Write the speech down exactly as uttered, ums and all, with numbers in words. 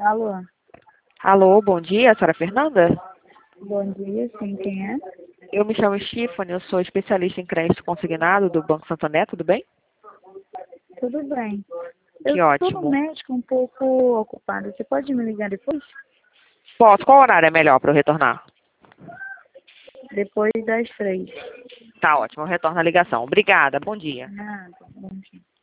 Alô? Alô, bom dia, a senhora Fernanda? Bom dia, sim, quem é? Eu me chamo Stephanie, eu sou especialista em crédito consignado do Banco Santander, tudo bem? Tudo bem. Eu Que estou no ótimo. médico um pouco ocupada. Você pode me ligar depois? Posso, qual horário é melhor para eu retornar? Depois das três. Tá ótimo, eu retorno a ligação. Obrigada, bom dia. Nada, bom dia.